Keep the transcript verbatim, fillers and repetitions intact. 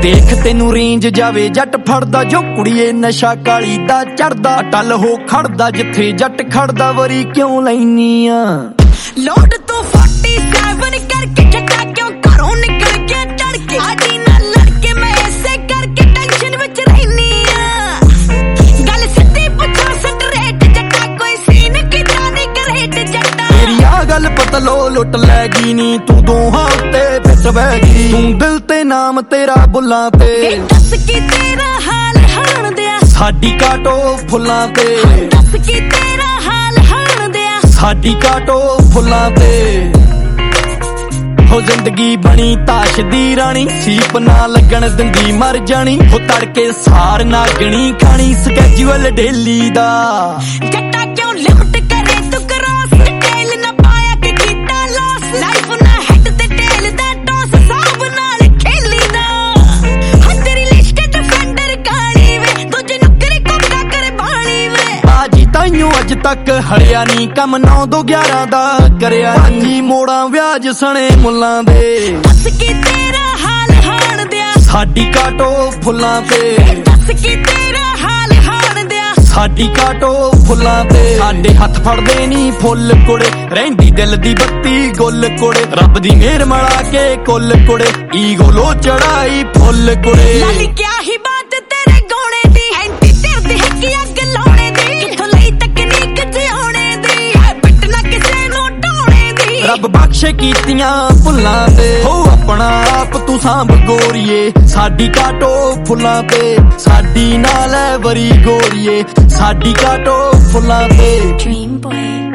देख तेनू रेंज जावे जट फड़दा जो कुड़िए नशा काली दा चढ़दा टल हो खड़दा जिथे जट खड़दा वरी क्यों लैनी आ लोड तो फोर्टी सेवन करके जटा क्यों घरों निकल के डर के आजी ना लड़के मैं ऐसे करके टेंशन विच रहनी आ गल सिद्धी पुछो स्ट्रेट जटा कोई सीन की जाने करेट जटा तेरी आ गल पतलो लुट लैगी नी तू दोहां उत्ते फिट बैगी तू दिल ते नाम तेरा बुल्लां ते दस की तेरा हाल हाण दिया साडी काटो फुल्लां ते दस की तेरा हाल हाण दिया साडी काटो फुल्लां ते हो जिंदगी बनी ताश दी रानी सीप ना लगन दिंदी मर जानी हो तड़के सार नागणी खानी स्कैजुअल डेली दा जट्टा क्यों लिफ्ट करे तू क्रॉस टेल ना पाया कि कीता लॉस लाइफ ना हेड ते टेल दा टॉस साहब नाल खेली दा हर तेरी लिस्ट डिफेंडर काली वे दूजे नुकरी कोका करे बाणी वे बाजी ताइयों अज तक हड़िया नी कम नौ दो ग्यारह दा करिया नी मोड़ा व्याज सने मुल्लां दे दस की तेरा हाल हाण दिया साडी काटो फुल्लां ते दस की तेरा हाल हाण दिया साडी काटो फुल्लां ते साडे हत्थ फड़दे नी फुੱਲ कुड़े रहिंदी दिल दी बत्ती गुल कुड़े रब दी मेहर मला के कुल कुड़े ईगो लो चढ़ाई फुੱਲ कुड़े लाली क्या ही बात तेरे गौने दी एंटी तेरे दी है कि अग लाउने दी किथों लई तकनीक जिउणे दी बट ना किसे नु ढाउने दी रब बख्शे कीतियां भुल्लां ते हो अपना आप तू सांभ गोरीए साडी काटो फुल्लां ते साडी नाल है वरी गोरीए साडी काटो फुल्लां ते ड्रीम बॉय